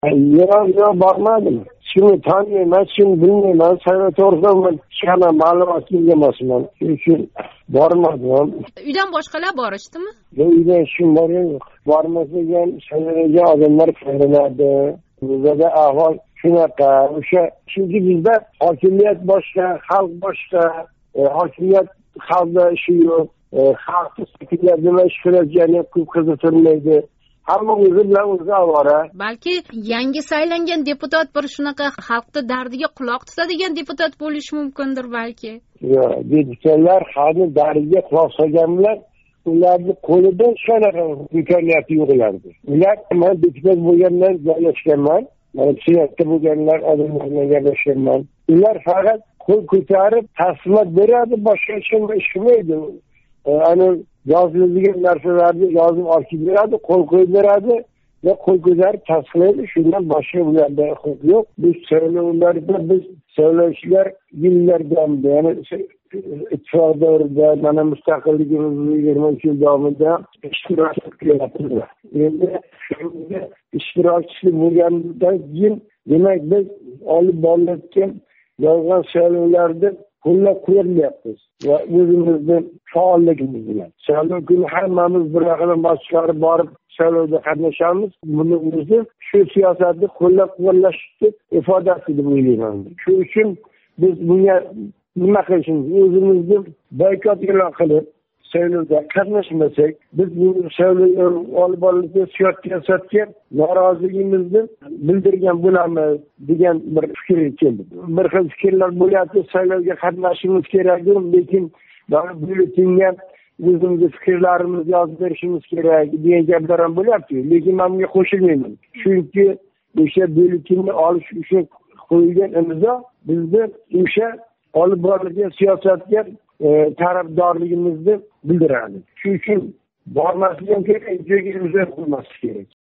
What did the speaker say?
Yo'q, bormadim. Shuni taniyman, shuni bilmayman. Saylov to'g'risida hech ma'lumotga ega emasman. Shuning uchun bormadim. Uydan boshqalar borishdimi? Uydan ishim borgan yo'q. Bormasa ham saylovga odamlar qayriladi. Bizda ahvol shunaqa. O'sha chunki bizda hokimiyat boshqa, xalq boshqa. Hokimiyat xalqda ishi yo'q. Xalqni hokimiyat nima ish qilayotgani ko'p qiziqtirmaydi. Hamma o'zi bilan o'zi avora. Balki yangi saylangan deputat bir shunaqa xalqning dardiga quloq tutadigan deputat bo'lishi mumkindir balki. Yo'q, deputatlar xalqning dardiga quloq solganlar, ularning qo'lida shunaqa imkoniyati yo'q ulardi. Ular men deputat bo'lgandan joylashganman. Mana siyosatda bo'lganlar odamlar bilan gaplashganman. Ular faqat qo'l ko'tarib tasdiqlab beradi, boshqa ish qilmaydi. Ana yoziladigan narsalarni yozib olib beradi, qo'l qo'yib beradi va qo'l ko'tarib tasdiqlaydi. Shundan boshqa ularda huquq yo'q. Biz saylovlarda biz saylovchilar yillardan beri ittifoq davrida mana mustaqilligimiz 23 yil davomida ishtirok qilyapmiz. Endi shunga ishtirokchi bo'lgandan keyin demak biz olib borilayotgan yolg'on saylovlarda qo'llab-quvvatlayapmiz va o'zimizni faolligimiz bilan saylov kuni hammamiz bir raqam boshqarib borib saylovda qatnashamiz. Buni o'zi shu siyosatni qo'llab-quvvatlashni ifodasi deb o'ylayman. Shuning uchun biz bunga nima qilishimiz, o'zimizni boykot e'lon qilib saylovda qatnashmasak, biz bu saylovga olib borilgan siyosatga noroziligimizni bildirgan bo'lamiz degan bir fikr keldi. Bir xil fikrlar bo'lyapti, saylovga qatnashishimiz kerak, lekin byulletenga o'zimizni fikrlarimizni yozib berishimiz kerak degan gaplar ham bo'lyapti. Lekin men bunga qo'shilmayman. Chunki o'sha byulletenni olish uchun qo'yilgan imzo bizni o'sha olib borilgan siyosatga tarafdorligimizni bildiradi. Shuning uchun bormaslik kerak, joyga imzo qo'ymaslik kerak.